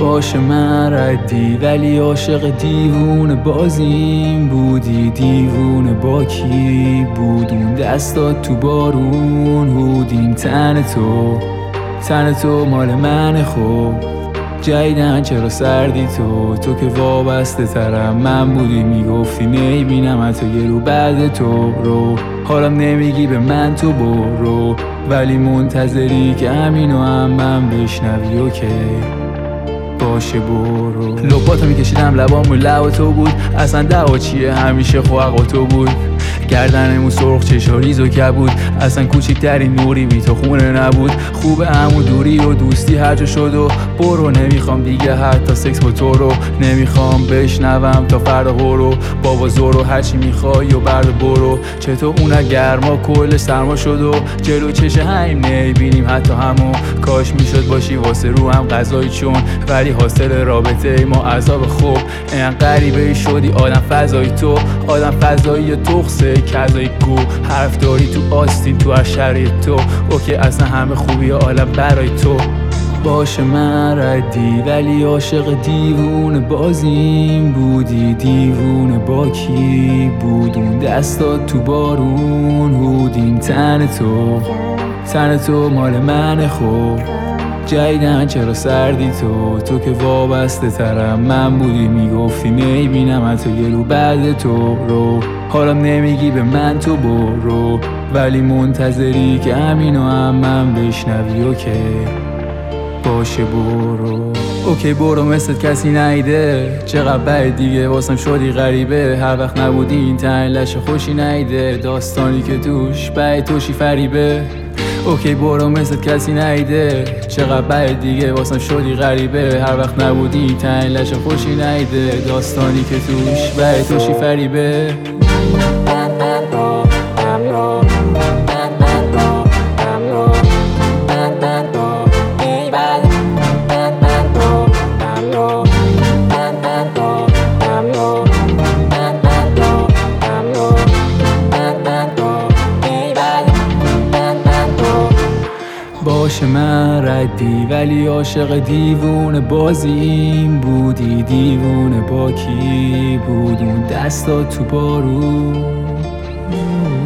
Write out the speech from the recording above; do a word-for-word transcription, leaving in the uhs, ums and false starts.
باشه من ردی ولی عاشق دیوونه بازیم بودی. دیوونه با کی بود اون دستات تو بارون هودیم. تن تو تن تو مال من خوب جایدن چرا سردی تو تو که وابسته ترم من بودی میگفتی نمیبینم حتی یه رو بعد تو رو. حالم نمیگی به من تو برو ولی منتظری که همینو هم من بشنوی. اوکی باشه برو. لپاتو میکشیدم لبامو لب تو بود اصلا دعوا چیه همیشه خواه تو بود. گردنمون سرخ چشا ریز و کبود اصلا کوچیکترین نوری بی تو خونه نبود. خوبه همون دوری و دوستی هر جا شد و برو نمیخوام دیگه حتی سکس با تو رو. نمیخوام بشنوم تا فردا برو بابا زورو هرچی میخوای و برد برو. چطور اون گرما کل سرما شد و جلو چشه همین نمیبینیم حتی همو. کاش میشد باشی واسه رو هم غذایی چون ولی حاصل رابطه ما عذاب خوب. این غریبه شدی آدم فضایی تو آدم فضایی تخصه کذایی گو. حرف داری تو آستین تو هر شرایط تو اوکی اصلا همه خوبی عالم برای تو. باشه من ردی ولی عاشق دیوونه بازیم بودی. دیوونه با کی بود اون دستات تو بارون هودیم. تن تو تن تو مال من خوب جایدن چرا سردی تو تو که وابسته ترم من بودی میگفتی نمیبینم حتی یه رو بعد تو رو. حالم نمیگی به من تو برو ولی منتظری که همینو هم من بشنوی. اوکی باشه برو. اوکی برو مثل کسی نیده چقدر بد دیگه واسم شدی غریبه. هر وقت نبودی این تن لشه خوشی نیده داستانی که توش بد توشی فریبه. اوکی برو مثل کسی نیده چقدر بد دیگه واسم شدی غریبه. هر وقت نبودی این تن لشه خوشی نیده داستانی که توش بد توشی فریبه. باشه من ردی ولی عاشق دیوونه بازیم بودی. دیوونه با کی بود اون دستات تو بارون.